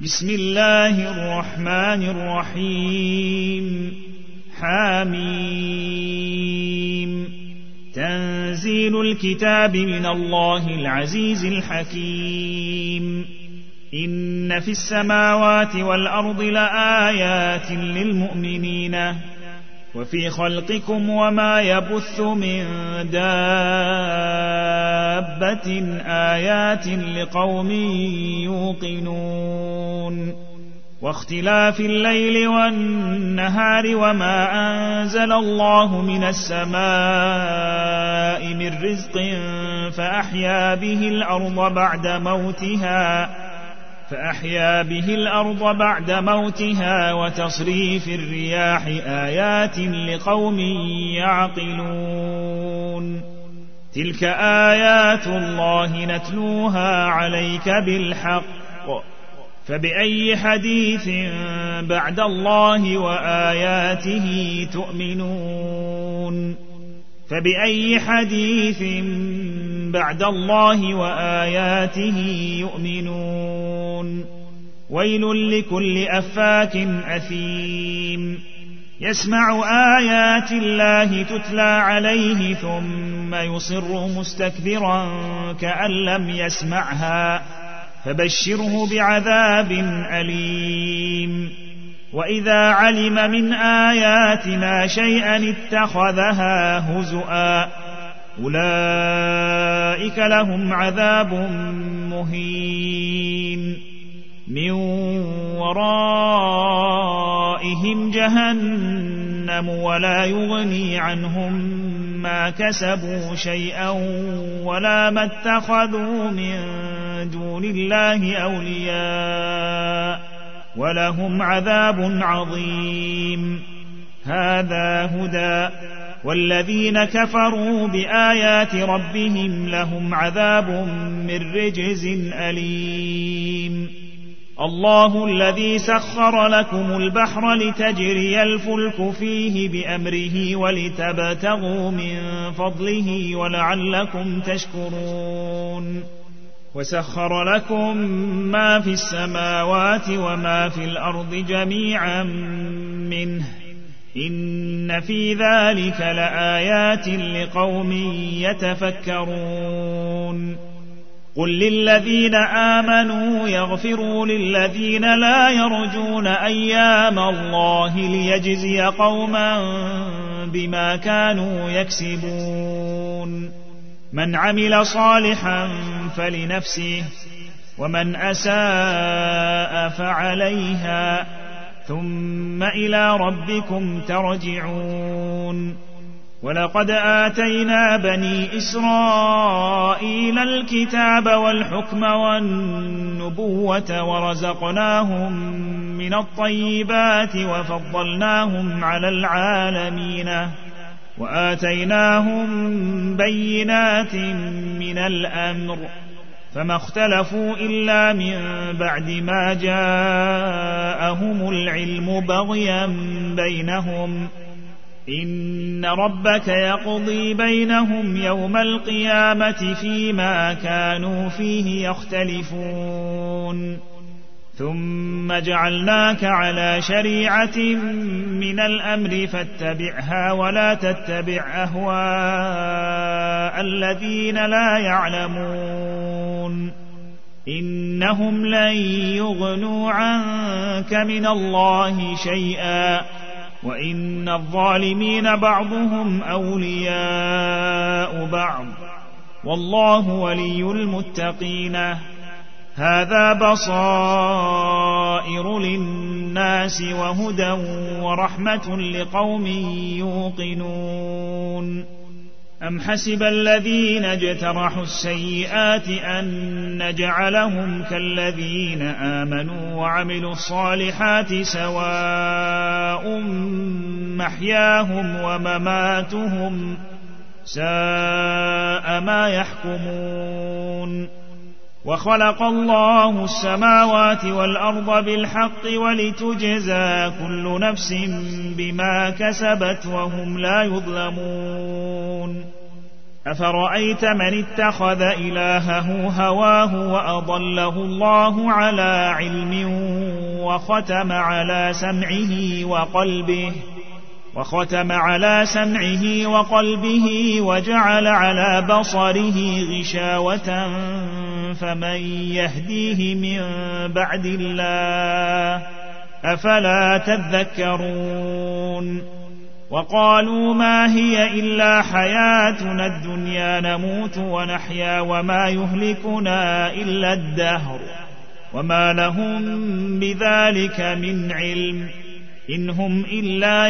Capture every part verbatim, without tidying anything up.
بسم الله الرحمن الرحيم. حاميم. تنزيل الكتاب من الله العزيز الحكيم. إن في السماوات والأرض لآيات للمؤمنين وفي خلقكم وما يبث من دابة آيات لقوم يوقنون. واختلاف الليل والنهار وما أنزل الله من السماء من رزق فأحيا به الأرض بعد موتها فأحيا به الأرض بعد موتها وتصريف الرياح آيات لقوم يعقلون. تلك آيات الله نتلوها عليك بالحق فبأي حديث بعد الله وآياته تؤمنون فبأي حديث بعد الله وآياته يؤمنون. ويل لكل أفاك أثيم يسمع آيات الله تتلى عليه ثم يصر مستكبرا كأن لم يسمعها فبشره بعذاب أليم. وإذا علم من آياتنا شيئا اتخذها هزؤا أولئك لهم عذاب مهين من ورائهم جهنم ولا يغني عنهم ما كسبوا شيئا ولا ما اتخذوا من دون الله أولياء ولهم عذاب عظيم. هذا هدى والذين كفروا بآيات ربهم لهم عذاب من رجز أليم. الله الذي سخر لكم البحر لتجري الفلك فيه بأمره ولتبتغوا من فضله ولعلكم تشكرون. وسخر لكم ما في السماوات وما في الأرض جميعا منه إن في ذلك لآيات لقوم يتفكرون. قل للذين آمنوا يغفروا للذين لا يرجون أيام الله ليجزي قوما بما كانوا يكسبون. من عمل صالحا فلنفسه ومن أساء فعليها ثم إلى ربكم ترجعون. ولقد آتينا بني إسرائيل الكتاب والحكم والنبوة ورزقناهم من الطيبات وفضلناهم على العالمين وآتيناهم بينات من الأمر فما اختلفوا إلا من بعد ما جاءهم العلم بغيا بينهم إن ربك يقضي بينهم يوم القيامة فيما كانوا فيه يختلفون. ثم جعلناك على شريعة من الأمر فاتبعها ولا تتبع أهواء الذين لا يعلمون إنهم لن يغنوا عنك من الله شيئا وإن الظالمين بعضهم أولياء بعض والله ولي المتقين. هذا بصائر للناس وهدى ورحمة لقوم يوقنون. أم حسب الذين اجترحوا السيئات أن نجعلهم كالذين آمنوا وعملوا الصالحات سواء محياهم ومماتهم ساء ما يحكمون. وخلق الله السماوات والأرض بالحق ولتجزى كل نفس بما كسبت وهم لا يظلمون. أفرأيت من اتخذ إلهه هواه وأضله الله على علم وختم على سمعه وقلبه وختم على سمعه وقلبه وجعل على بصره غشاوة فمن يهديه من بعد الله أفلا تذكرون وقالوا ما هي إلا حياتنا الدنيا نموت ونحيا وما يهلكنا إلا الدهر وما لهم بذلك من علم إن هم إلا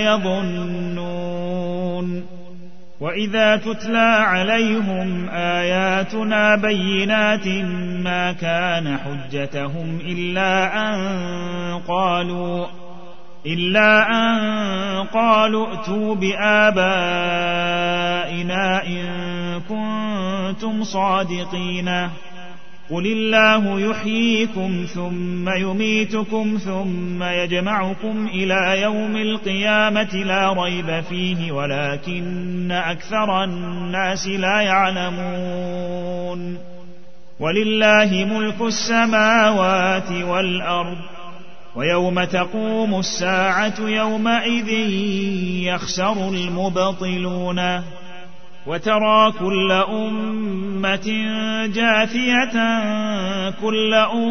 يظنون وإذا تتلى عليهم آياتنا بينات ما كان حجتهم إلا أن قالوا إلا أن قالوا ائتوا بآبائنا إن كنتم صادقين قل الله يحييكم ثم يميتكم ثم يجمعكم إلى يوم القيامة لا ريب فيه ولكن أكثر الناس لا يعلمون ولله ملك السماوات والأرض ويوم تقوم الساعة يومئذ يخسر المبطلون وترى كل أمة جاثية كل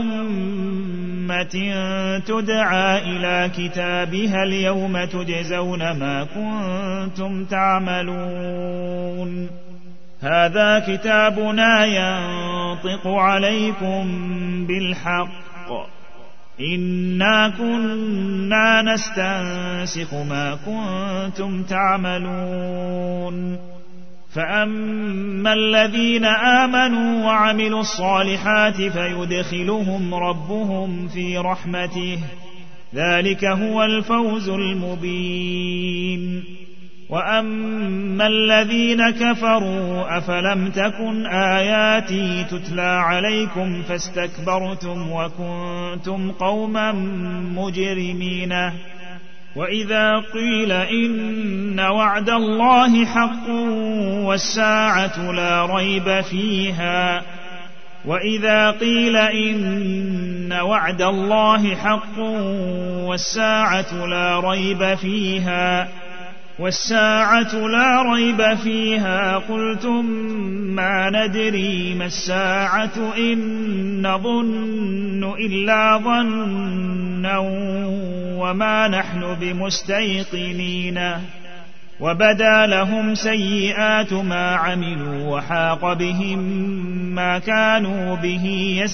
أمة تدعى إلى كتابها اليوم تجزون ما كنتم تعملون هذا كتابنا ينطق عليكم بالحق إنا كنا نستنسخ ما كنتم تعملون فأما الذين آمنوا وعملوا الصالحات فيدخلهم ربهم في رحمته ذلك هو الفوز المبين وأما الذين كفروا أفلم تكن آياتي تتلى عليكم فاستكبرتم وكنتم قوما مجرمين وإذا قيل إن وعد الله حق والساعة لا ريب فيها وإذا قيل إن وعد الله حق والساعة لا ريب فيها والساعة لا ريب فيها قلتم ما ندري ما الساعة إن نظن إلا ظنا وما نحن بمستيقنين وبدا لهم سيئات ما عملوا وحاق بهم ما كانوا به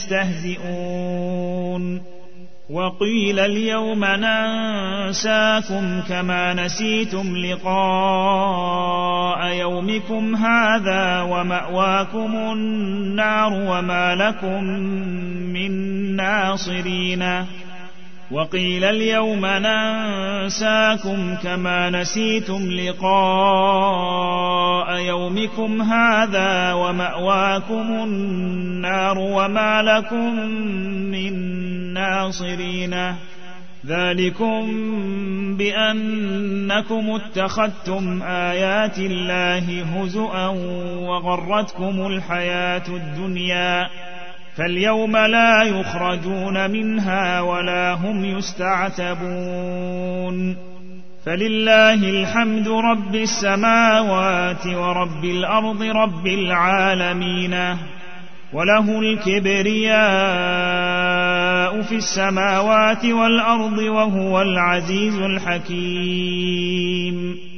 يستهزئون وقيل اليوم ننساكم كما نسيتم لقاء يومكم هذا ومأواكم النار وما لكم من ناصرين وقيل اليوم ننساكم كما نسيتم لقاء يومكم هذا ومأواكم النار وما لكم من ناصرين ذلكم بأنكم اتخذتم آيات الله هزؤا وغرتكم الحياة الدنيا فاليوم لا يخرجون منها ولا هم يستعتبون فلله الحمد رب السماوات ورب الأرض رب العالمين وله الكبرياء في السماوات والأرض وهو العزيز الحكيم